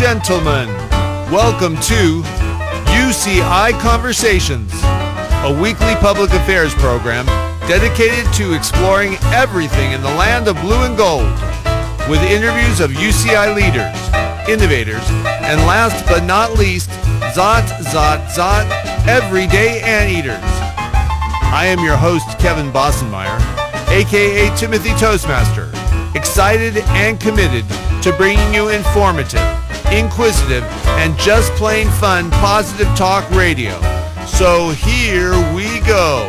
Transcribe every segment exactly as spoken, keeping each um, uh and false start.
gentlemen, welcome to U C I Conversations, a weekly public affairs program dedicated to exploring everything in the land of blue and gold, with interviews of U C I leaders, innovators, and last but not least, Zot, Zot, Zot, everyday anteaters. I am your host, Kevin Bossenmeyer, a k a. Timothy Toastmaster, excited and committed to bringing you informative, inquisitive, and just plain fun positive talk radio. So here we go.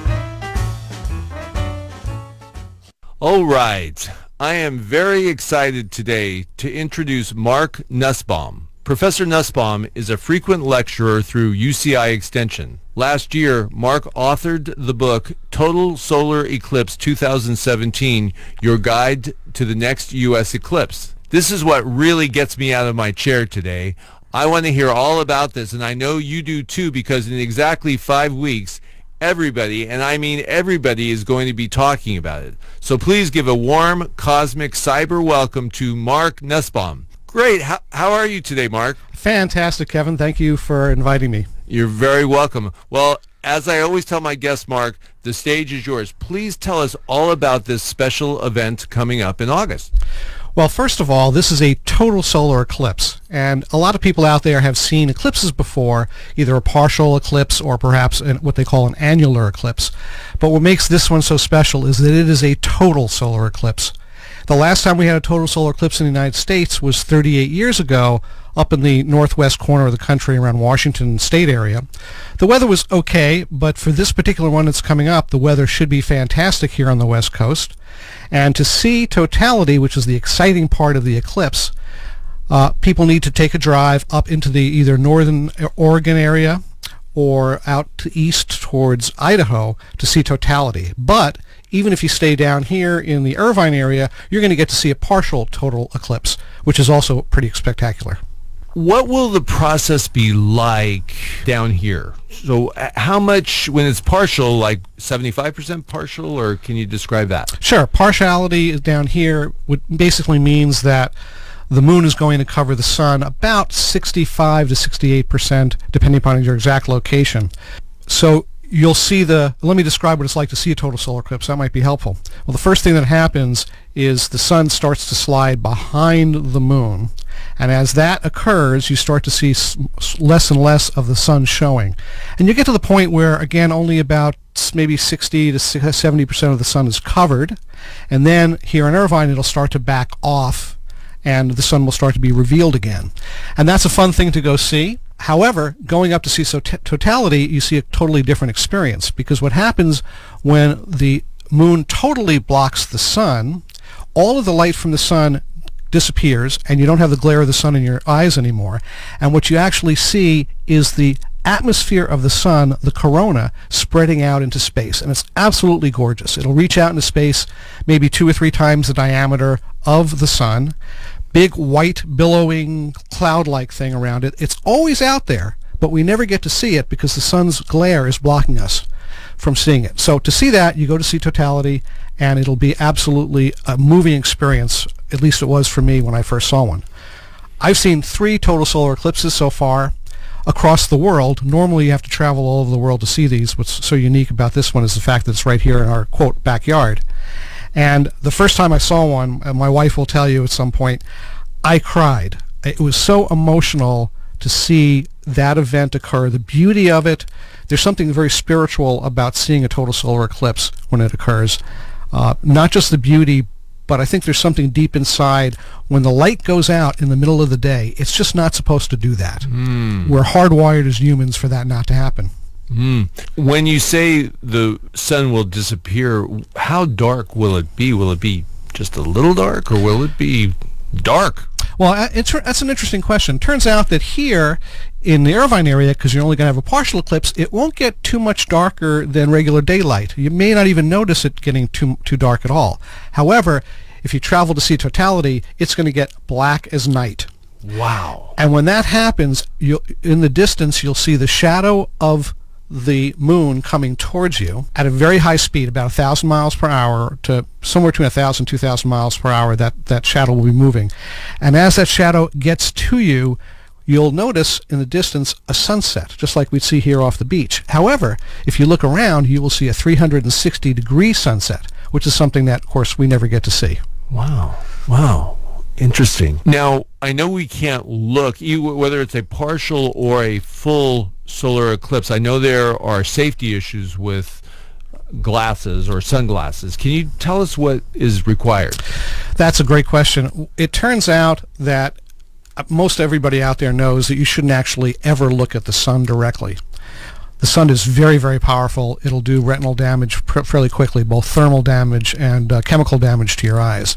All right. I am very excited today to introduce Mark Nussbaum. Professor Nussbaum is a frequent lecturer through U C I Extension. Last year, Mark authored the book Total Solar Eclipse twenty seventeen, Your Guide to the Next U S Eclipse. This is what really gets me out of my chair today. I want to hear all about this, and I know you do too, because in exactly five weeks, everybody, and I mean everybody, is going to be talking about it. So please give a warm, cosmic cyber welcome to Mark Nussbaum. Great. How, how are you today, Mark? Fantastic, Kevin. Thank you for inviting me. You're very welcome. Well, as I always tell my guests, Mark, the stage is yours. Please tell us all about this special event coming up in August. Well, first of all, this is a total solar eclipse, and a lot of people out there have seen eclipses before, either a partial eclipse or perhaps an, what they call an annular eclipse. But what makes this one so special is that it is a total solar eclipse. The last time we had a total solar eclipse in the United States was thirty-eight years ago, up in the northwest corner of the country around Washington State area. The weather was okay, but for this particular one that's coming up, the weather should be fantastic here on the West Coast. And to see totality, which is the exciting part of the eclipse, uh, people need to take a drive up into the either northern Oregon area or out to east towards Idaho to see totality. But even if you stay down here in the Irvine area, you're going to get to see a partial total eclipse, which is also pretty spectacular. What will the process be like down here? So uh, how much, when it's partial, like seventy-five percent partial, or can you describe that? Sure. Partiality is down here, which basically means that the moon is going to cover the sun about sixty-five to sixty-eight percent, depending upon your exact location. So you'll see the, let me describe what it's like to see a total solar eclipse. That might be helpful. Well, the first thing that happens is the sun starts to slide behind the moon. And as that occurs, you start to see less and less of the sun showing. And you get to the point where, again, only about maybe sixty to seventy percent of the sun is covered. And then here in Irvine, it'll start to back off, and the sun will start to be revealed again. And that's a fun thing to go see. However, going up to see so totality, you see a totally different experience, because what happens when the moon totally blocks the sun, all of the light from the sun disappears, and you don't have the glare of the sun in your eyes anymore. And what you actually see is the atmosphere of the sun, the corona, spreading out into space. And it's absolutely gorgeous. It'll reach out into space maybe two or three times the diameter of the sun. Big white billowing cloud-like thing around it. It's always out there, but we never get to see it because the sun's glare is blocking us from seeing it. So to see that, you go to see totality, and it'll be absolutely a moving experience. At least it was for me when I first saw one. I've seen three total solar eclipses so far across the world. Normally you have to travel all over the world to see these. What's so unique about this one is the fact that it's right here in our, quote, backyard. And the first time I saw one, and my wife will tell you at some point, I cried. It was so emotional to see that event occur. The beauty of it, there's something very spiritual about seeing a total solar eclipse when it occurs. Uh, not just the beauty, but I think there's something deep inside. When the light goes out in the middle of the day, it's just not supposed to do that. Mm. We're hardwired as humans for that not to happen. Mm. When you say the sun will disappear, how dark will it be? Will it be just a little dark, or will it be dark? Well, it's, that's an interesting question. Turns out that here in the Irvine area, because you're only going to have a partial eclipse, it won't get too much darker than regular daylight. You may not even notice it getting too too dark at all. However, if you travel to see totality, it's going to get black as night. Wow. And when that happens, you'll, in the distance, you'll see the shadow of the moon coming towards you at a very high speed, about one thousand miles per hour to somewhere between one thousand and two thousand miles per hour, that, that shadow will be moving. And as that shadow gets to you, you'll notice in the distance a sunset, just like we'd see here off the beach. However, if you look around, you will see a three hundred sixty degree sunset, which is something that, of course, we never get to see. Wow. Wow. Interesting. Now, I know we can't look, either whether it's a partial or a full solar eclipse. I know there are safety issues with glasses or sunglasses. Can you tell us what is required? That's a great question. It turns out that most everybody out there knows that you shouldn't actually ever look at the sun directly. The sun is very, very powerful. It'll do retinal damage pr- fairly quickly, both thermal damage and uh, chemical damage to your eyes.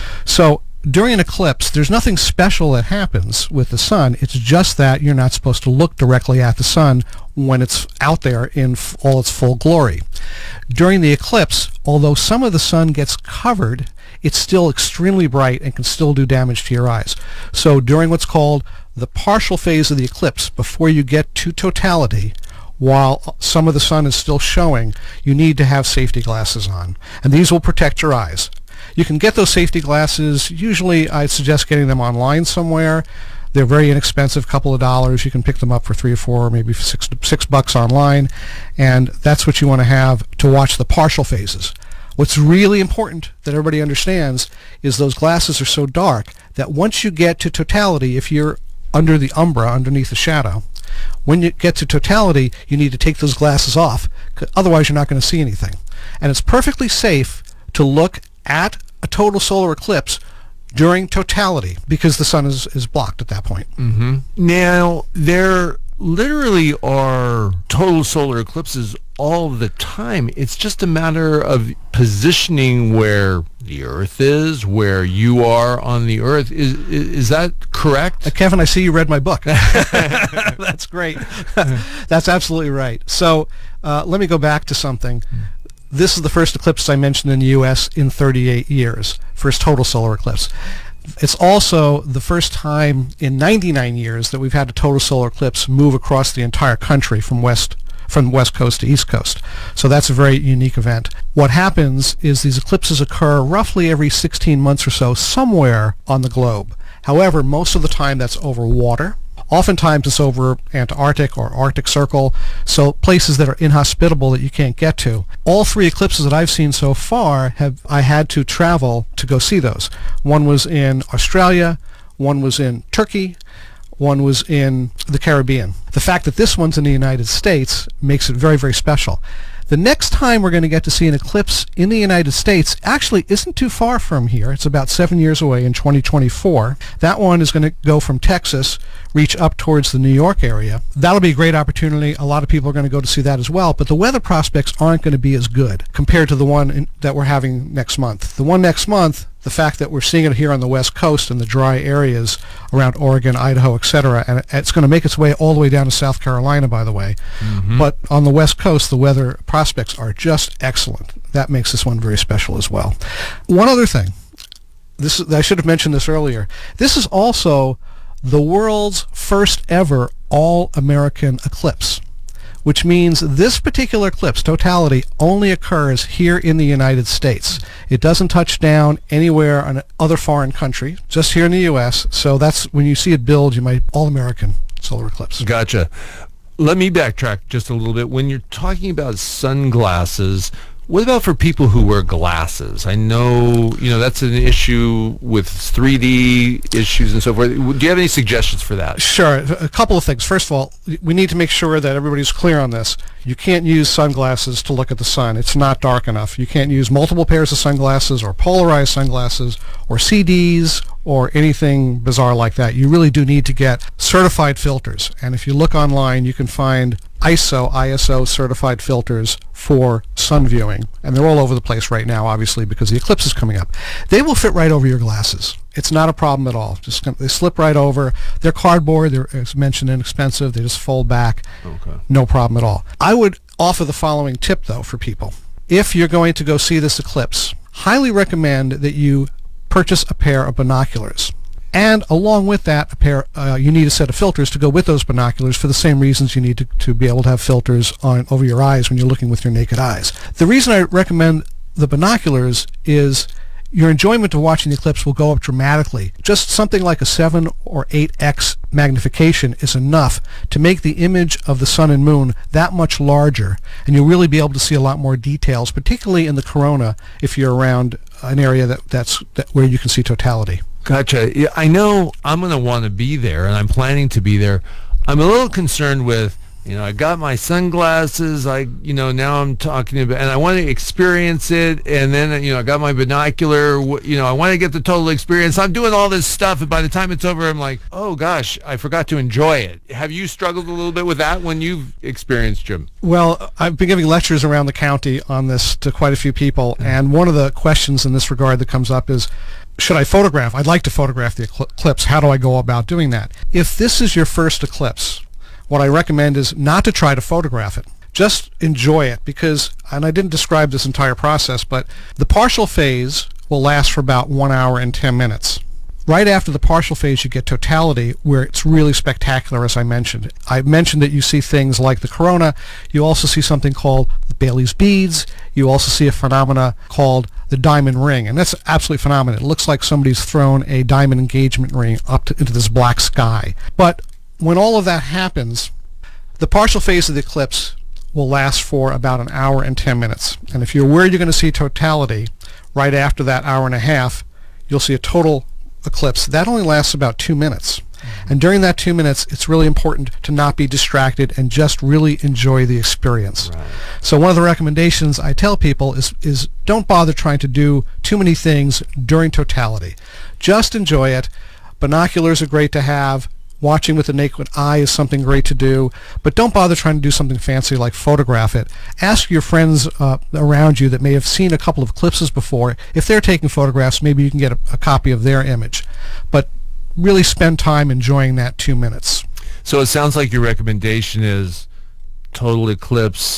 So during an eclipse, there's nothing special that happens with the sun. It's just that you're not supposed to look directly at the sun when it's out there in f- all its full glory. During the eclipse, although some of the sun gets covered, it's still extremely bright and can still do damage to your eyes. So during what's called the partial phase of the eclipse, before you get to totality, while some of the sun is still showing, you need to have safety glasses on. And these will protect your eyes. You can get those safety glasses. Usually I'd suggest getting them online somewhere. They're very inexpensive, a couple of dollars. You can pick them up for three or four, or maybe six, six bucks online. And that's what you want to have to watch the partial phases. What's really important that everybody understands is those glasses are so dark that once you get to totality, if you're under the umbra, underneath the shadow, when you get to totality, you need to take those glasses off. Otherwise, you're not going to see anything. And it's perfectly safe to look at a total solar eclipse during totality because the sun is, is blocked at that point. Mm-hmm. Now, there literally are total solar eclipses all the time. It's just a matter of positioning where the Earth is, where you are on the Earth. Is is, is that correct? Uh, Kevin, I see you read my book. That's great. That's absolutely right. So uh, let me go back to something. This is the first eclipse I mentioned in the U S in thirty-eight years, first total solar eclipse. It's also the first time in ninety-nine years that we've had a total solar eclipse move across the entire country from west from west coast to east coast. So that's a very unique event. What happens is these eclipses occur roughly every sixteen months or so somewhere on the globe. However, most of the time that's over water. Oftentimes it's over Antarctic or Arctic Circle, so places that are inhospitable that you can't get to. All three eclipses that I've seen so far, have I had to travel to go see those. One was in Australia, one was in Turkey, one was in the Caribbean. The fact that this one's in the United States makes it very, very special. The next time we're going to get to see an eclipse in the United States actually isn't too far from here. It's about seven years away in twenty twenty-four. That one is going to go from Texas, reach up towards the New York area. That'll be a great opportunity. A lot of people are going to go to see that as well, but the weather prospects aren't going to be as good compared to the one in, that we're having next month. The one next month, the fact that we're seeing it here on the West Coast in the dry areas around Oregon, Idaho, et cetera, and it's going to make its way all the way down to South Carolina, by the way. Mm-hmm. But on the West Coast, the weather prospects are just excellent. That makes this one very special as well. One other thing, this I should have mentioned this earlier. This is also the world's first ever all-American eclipse, which means this particular eclipse, totality, only occurs here in the United States. It doesn't touch down anywhere on other foreign country, just here in the U S. So that's when you see it build, you might all-American solar eclipse. Gotcha. Let me backtrack just a little bit. When you're talking about sunglasses, what about for people who wear glasses? I know, you know, that's an issue with three D issues and so forth. Do you have any suggestions for that? Sure. A couple of things. First of all, we need to make sure that everybody's clear on this. You can't use sunglasses to look at the sun. It's not dark enough. You can't use multiple pairs of sunglasses or polarized sunglasses or C Ds or anything bizarre like that. You really do need to get certified filters. And if you look online, you can find I S O, I S O certified filters for sun viewing. And they're all over the place right now, obviously, because the eclipse is coming up. They will fit right over your glasses. It's not a problem at all. Just they slip right over. They're cardboard. They're, as mentioned, inexpensive. They just fold back. Okay. No problem at all. I would offer the following tip, though, for people. If you're going to go see this eclipse, highly recommend that you purchase a pair of binoculars. And along with that, a pair, uh, you need a set of filters to go with those binoculars for the same reasons you need to, to be able to have filters on over your eyes when you're looking with your naked eyes. The reason I recommend the binoculars is your enjoyment of watching the eclipse will go up dramatically. Just something like a seven or eight x magnification is enough to make the image of the sun and moon that much larger, and you'll really be able to see a lot more details, particularly in the corona if you're around an area that, that's that, where you can see totality. Gotcha. Yeah, I know I'm going to want to be there, and I'm planning to be there. I'm a little concerned with, you know, I got my sunglasses, I, you know, now I'm talking about, and I want to experience it, and then, you know, I got my binocular, you know, I want to get the total experience. I'm doing all this stuff, and by the time it's over, I'm like, oh, gosh, I forgot to enjoy it. Have you struggled a little bit with that when you've experienced, Jim? Well, I've been giving lectures around the county on this to quite a few people, and one of the questions in this regard that comes up is, should I photograph? I'd like to photograph the eclipse. How do I go about doing that? If this is your first eclipse, what I recommend is not to try to photograph it. Just enjoy it because, and I didn't describe this entire process, but the partial phase will last for about one hour and ten minutes. Right after the partial phase, you get totality, where it's really spectacular, as I mentioned. I mentioned that you see things like the corona. You also see something called the Baily's beads. You also see a phenomena called the diamond ring, and that's absolutely phenomenal. It looks like somebody's thrown a diamond engagement ring up to, into this black sky. But when all of that happens, the partial phase of the eclipse will last for about an hour and ten minutes. And if you're where you're going to see totality, right after that hour and a half, you'll see a total eclipse. That only lasts about two minutes. Mm-hmm. And during that two minutes, it's really important to not be distracted and just really enjoy the experience. Right. So one of the recommendations I tell people is, is don't bother trying to do too many things during totality. Just enjoy it. Binoculars are great to have. Watching with the naked eye is something great to do, but don't bother trying to do something fancy like photograph it. Ask your friends uh, around you that may have seen a couple of eclipses before. If they're taking photographs, maybe you can get a, a copy of their image. But really spend time enjoying that two minutes. So it sounds like your recommendation is total eclipse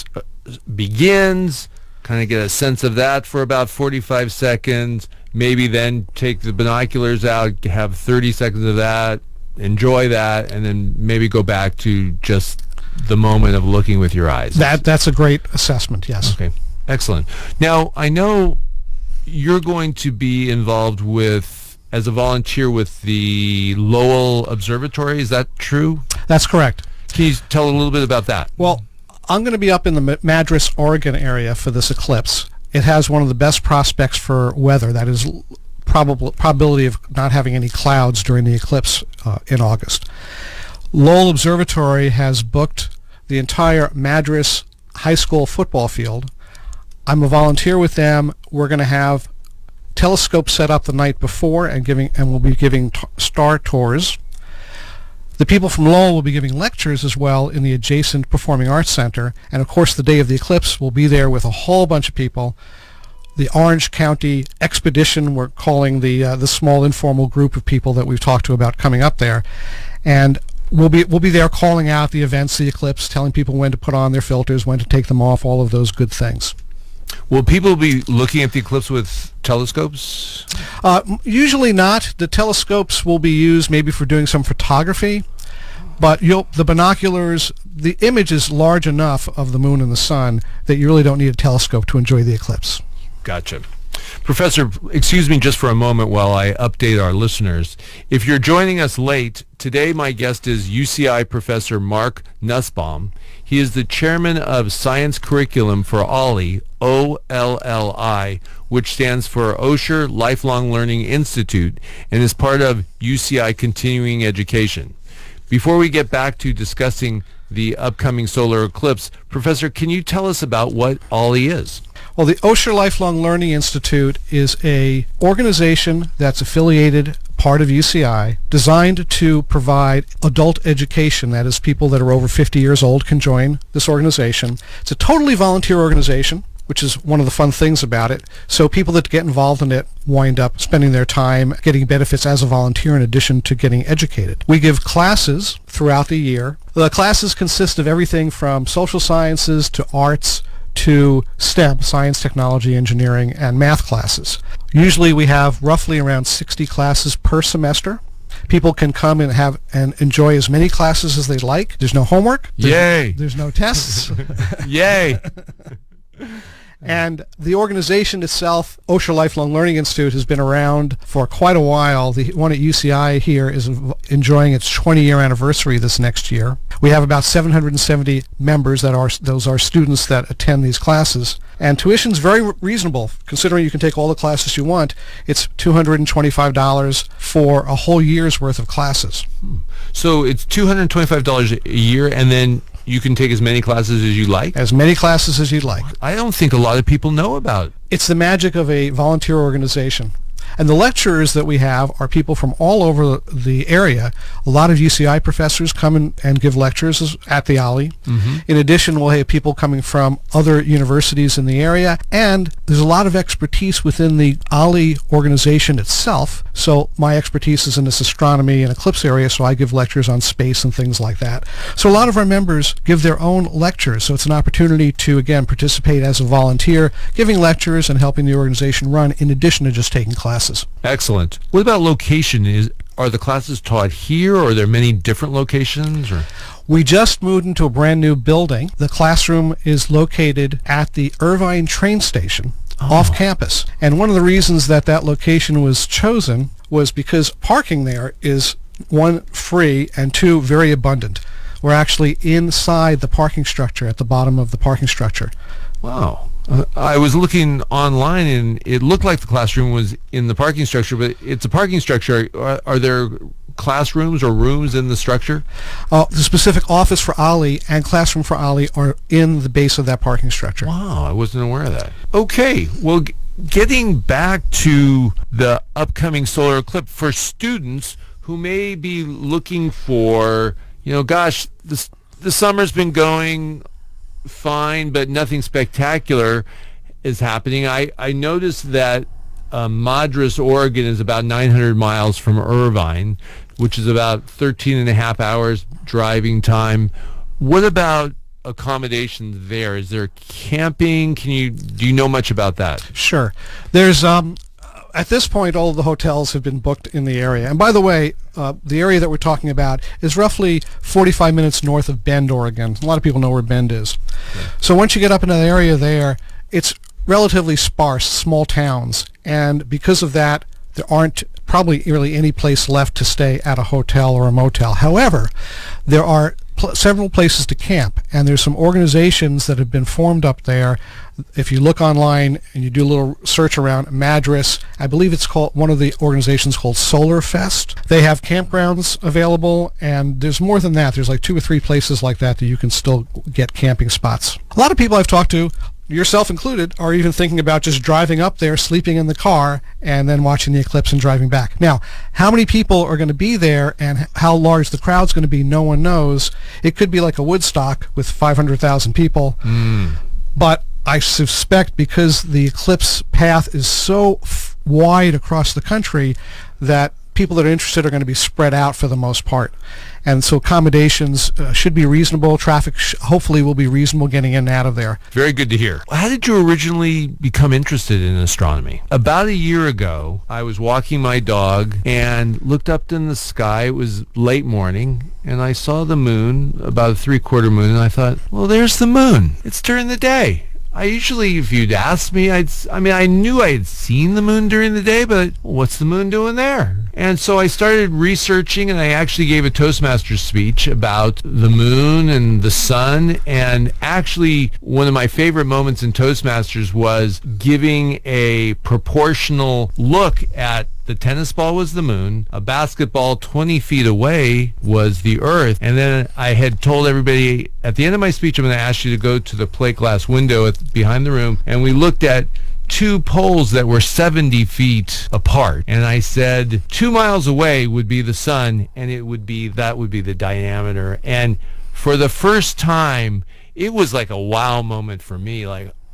begins, kind of get a sense of that for about forty-five seconds, maybe then take the binoculars out, have thirty seconds of that, enjoy that, and then maybe go back to just the moment of looking with your eyes. That that's a great assessment, yes. Okay, excellent. Now, I know you're going to be involved with, as a volunteer, with the Lowell Observatory. Is that true? That's correct. Can you tell a little bit about that? Well, I'm going to be up in the Madras, Oregon area for this eclipse. It has one of the best prospects for weather. That is Probable, probability of not having any clouds during the eclipse uh, in August. Lowell Observatory has booked the entire Madras high school football field. I'm a volunteer with them. We're going to have telescopes set up the night before and giving and we'll be giving t- star tours. The people from Lowell will be giving lectures as well in the adjacent Performing Arts Center, and of course the day of the eclipse we'll be there with a whole bunch of people. The Orange County Expedition, we're calling the uh, the small informal group of people that we've talked to about coming up there, and we'll be we'll be there calling out the events, the eclipse, telling people when to put on their filters, when to take them off, all of those good things. Will people be looking at the eclipse with telescopes? Uh, usually not. The telescopes will be used maybe for doing some photography, but you'll, the binoculars, the image is large enough of the moon and the sun that you really don't need a telescope to enjoy the eclipse. Gotcha. Professor, excuse me just for a moment while I update our listeners. If you're joining us late, today my guest is U C I Professor Mark Nussbaum. He is the chairman of Science Curriculum for OLLI, O L L I, which stands for Osher Lifelong Learning Institute, and is part of U C I Continuing Education. Before we get back to discussing the upcoming solar eclipse, Professor, can you tell us about what OLLI is? Well, the Osher Lifelong Learning Institute is a organization that's affiliated, part of U C I, designed to provide adult education. That is, people that are over fifty years old can join this organization. It's a totally volunteer organization, which is one of the fun things about it. So people that get involved in it wind up spending their time getting benefits as a volunteer in addition to getting educated. We give classes throughout the year. The classes consist of everything from social sciences to arts to STEM, science, technology, engineering, and math classes. Usually we have roughly around sixty classes per semester. People can come and have and enjoy as many classes as they like. There's no homework. There's, Yay! There's no tests. Yay! And the organization itself, Osher Lifelong Learning Institute, has been around for quite a while. The one at U C I here is enjoying its twenty-year anniversary this next year. We have about seven hundred seventy members that are those are students that attend these classes. And tuition's very reasonable, considering you can take all the classes you want. It's two hundred twenty-five dollars for a whole year's worth of classes. So it's two hundred twenty-five dollars a year, and then you can take as many classes as you like? As many classes as you'd like. I don't think a lot of people know about it. It's the magic of a volunteer organization. And the lecturers that we have are people from all over the area. A lot of U C I professors come in and give lectures at the Ollie. Mm-hmm. In addition, we'll have people coming from other universities in the area. And there's a lot of expertise within the Ollie organization itself. So my expertise is in this astronomy and eclipse area, so I give lectures on space and things like that. So a lot of our members give their own lectures. So it's an opportunity to, again, participate as a volunteer, giving lectures and helping the organization run in addition to just taking classes. Excellent. What about location? Is are the classes taught here, or are there many different locations? Or? We just moved into a brand new building. The classroom is located at the Irvine train station oh. off campus. And one of the reasons that that location was chosen was because parking there is, one, free, and two, very abundant. We're actually inside the parking structure, at the bottom of the parking structure. Wow. Uh, I was looking online, and it looked like the classroom was in the parking structure, but it's a parking structure. Are, are there classrooms or rooms in the structure? Uh, the specific office for Ollie and classroom for Ollie are in the base of that parking structure. Wow, I wasn't aware of that. Okay, well, g- getting back to the upcoming solar eclipse, for students who may be looking for, you know, gosh, this, the summer's been going fine, but nothing spectacular is happening. I, I noticed that uh, Madras, Oregon is about nine hundred miles from Irvine, which is about thirteen and a half hours driving time. What about accommodations there? Is there camping? Can you, do you know much about that? Sure. There's, um, at this point, all of the hotels have been booked in the area. And by the way, uh, the area that we're talking about is roughly forty-five minutes north of Bend, Oregon. A lot of people know where Bend is. Yeah. So once you get up into the area there, it's relatively sparse, small towns. And because of that, there aren't probably really any place left to stay at a hotel or a motel. However, there are pl- several places to camp, and there's some organizations that have been formed up there. If you look online and you do a little search around Madras, I believe it's called, one of the organizations called Solar Fest. They have campgrounds available, and there's more than that. There's like two or three places like that that you can still get camping spots. A lot of people I've talked to, yourself included, are even thinking about just driving up there, sleeping in the car, and then watching the eclipse and driving back. Now, how many people are going to be there and how large the crowd's going to be, no one knows. It could be like a Woodstock with five hundred thousand people. Mm. But I suspect because the eclipse path is so f- wide across the country that people that are interested are going to be spread out for the most part. And so accommodations uh, should be reasonable. Traffic sh- hopefully will be reasonable getting in and out of there. Very good to hear. How did you originally become interested in astronomy? About a year ago, I was walking my dog and looked up in the sky. It was late morning, and I saw the moon, about a three-quarter moon, and I thought, well, there's the moon. It's during the day. I usually, if you'd asked me, I'd, I mean, I knew I had seen the moon during the day, but what's the moon doing there? And so I started researching, and I actually gave a Toastmasters speech about the moon and the sun. And actually, one of my favorite moments in Toastmasters was giving a proportional look at the tennis ball was the moon, a basketball twenty feet away was the earth, and then I had told everybody at the end of my speech, I'm going to ask you to go to the plate glass window at, behind the room, and we looked at two poles that were seventy feet apart, and I said two miles away would be the sun, and it would be, that would be the diameter. And for the first time, it was like a wow moment for me, like,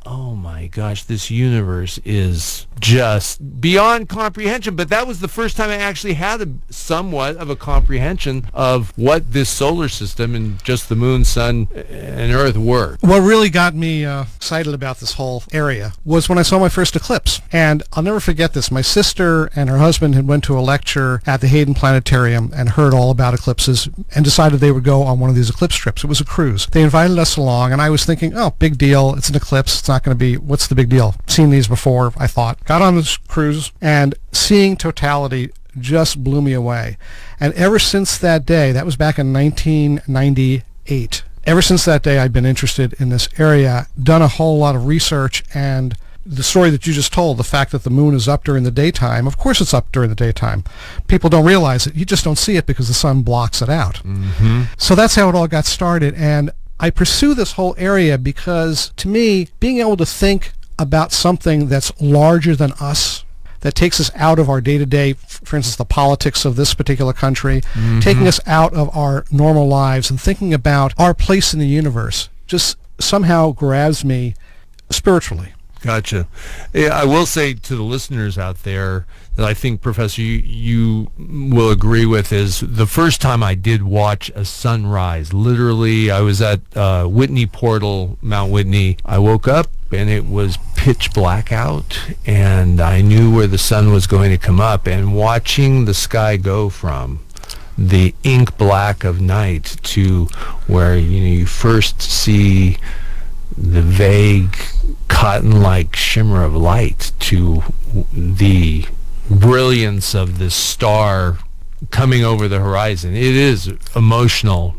oh my gosh, this universe is just beyond comprehension. But that was the first time I actually had a somewhat of a comprehension of what this solar system and just the moon, sun, and earth were. What really got me uh, excited about this whole area was when I saw my first eclipse. And I'll never forget this. My sister and her husband had went to a lecture at the Hayden Planetarium and heard all about eclipses and decided they would go on one of these eclipse trips. It was a cruise. They invited us along, and I was thinking, oh, big deal. It's an eclipse. It's not going to be, what's the big deal? Seen these before, I thought. Got on this cruise, and seeing totality just blew me away. And ever since that day, that was back in nineteen ninety-eight, ever since that day I've been interested in this area, done a whole lot of research, and the story that you just told, the fact that the moon is up during the daytime, of course it's up during the daytime. People don't realize it. You just don't see it because the sun blocks it out. Mm-hmm. So that's how it all got started. And I pursue this whole area because, to me, being able to think about something that's larger than us, that takes us out of our day-to-day, for instance, the politics of this particular country, mm-hmm. taking us out of our normal lives and thinking about our place in the universe, just somehow grabs me spiritually. Gotcha. Yeah, I will say to the listeners out there that I think, Professor, you, you will agree with is the first time I did watch a sunrise, literally I was at uh, Whitney Portal, Mount Whitney. I woke up and it was pitch black out, and I knew where the sun was going to come up, and watching the sky go from the ink black of night to where, you know, you first see the vague cotton-like shimmer of light to the brilliance of this star coming over the horizon. It is emotional,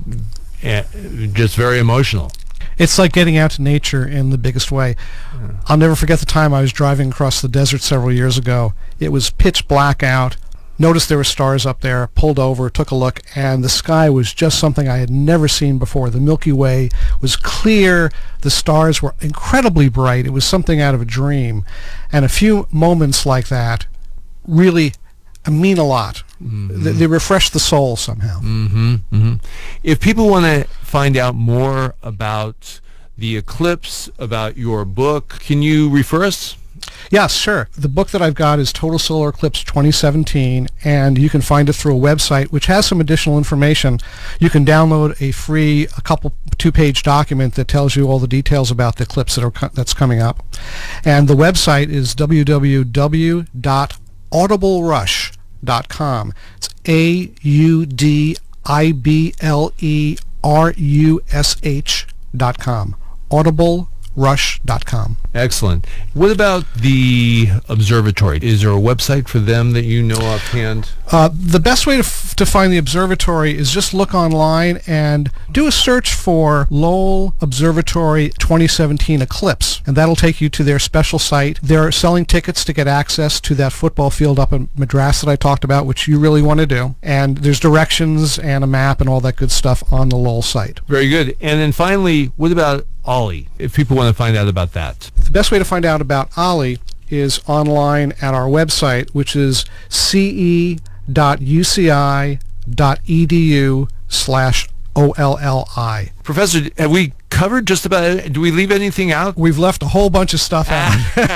just very emotional. It's like getting out to nature in the biggest way. Yeah. I'll never forget the time I was driving across the desert several years ago. It was pitch black out. Noticed there were stars up there, pulled over, took a look, and the sky was just something I had never seen before. The Milky Way was clear. The stars were incredibly bright. It was something out of a dream. And a few moments like that really mean a lot. Mm-hmm. They, they refresh the soul somehow. Mm-hmm. Mm-hmm. If people want to find out more about the eclipse, about your book, can you refer us? Yes, sure. The book that I've got is Total Solar Eclipse twenty seventeen, and you can find it through a website which has some additional information. You can download a free, a couple, two-page document that tells you all the details about the eclipse that are co- that's coming up. And the website is w w w dot audible rush dot com. It's A U D I B L E R U S H dot com. audible rush dot com. Excellent. What about the observatory? Is there a website for them that you know offhand? Uh, the best way to, f- to find the observatory is just look online and do a search for Lowell Observatory twenty seventeen Eclipse, and that'll take you to their special site. They're selling tickets to get access to that football field up in Madras that I talked about, which you really want to do. And there's directions and a map and all that good stuff on the Lowell site. Very good. And then finally, what about Ollie, if people want to find out about that? The best way to find out about Ollie is online at our website, which is ce dot u c i dot e d u slash O L L I. Professor, have we covered just about it? Do we leave anything out? We've left a whole bunch of stuff out.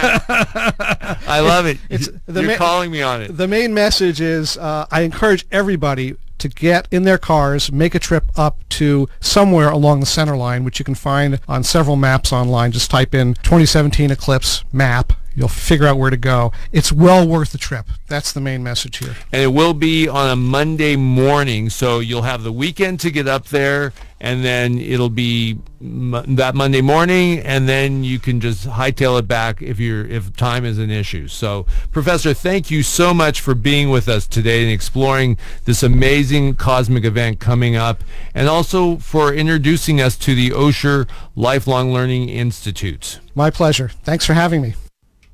I love it. It's, You're ma- calling me on it. The main message is uh, I encourage everybody to get in their cars, make a trip up to somewhere along the center line, which you can find on several maps online. Just type in twenty seventeen Eclipse map. You'll figure out where to go. It's well worth the trip. That's the main message here. And it will be on a Monday morning, so you'll have the weekend to get up there, and then it'll be m- that Monday morning, and then you can just hightail it back if you're if time is an issue. So, Professor, thank you so much for being with us today and exploring this amazing cosmic event coming up, and also for introducing us to the Osher Lifelong Learning Institute. My pleasure. Thanks for having me.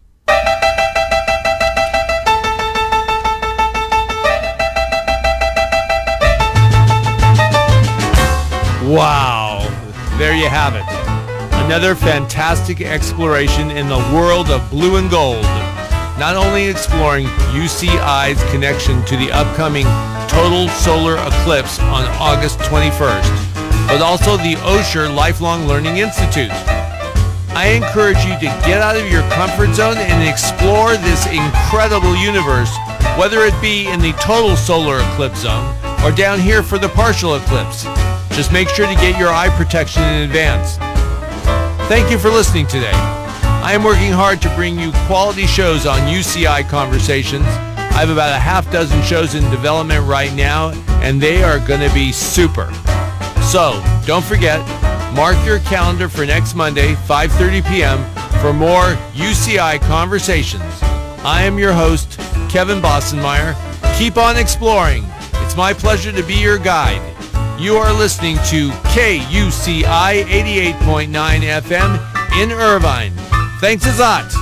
Wow, there you have it. Another fantastic exploration in the world of blue and gold. Not only exploring U C I's connection to the upcoming total solar eclipse on August twenty-first, but also the Osher Lifelong Learning Institute. I encourage you to get out of your comfort zone and explore this incredible universe, whether it be in the total solar eclipse zone or down here for the partial eclipse. Just make sure to get your eye protection in advance. Thank you for listening today. I am working hard to bring you quality shows on U C I Conversations. I have about a half dozen shows in development right now, and they are going to be super. So, don't forget, mark your calendar for next Monday, five thirty p.m. for more U C I Conversations. I am your host, Kevin Bossenmeyer. Keep on exploring. It's my pleasure to be your guide. You are listening to K U C I eighty-eight point nine F M in Irvine. Thanks a lot.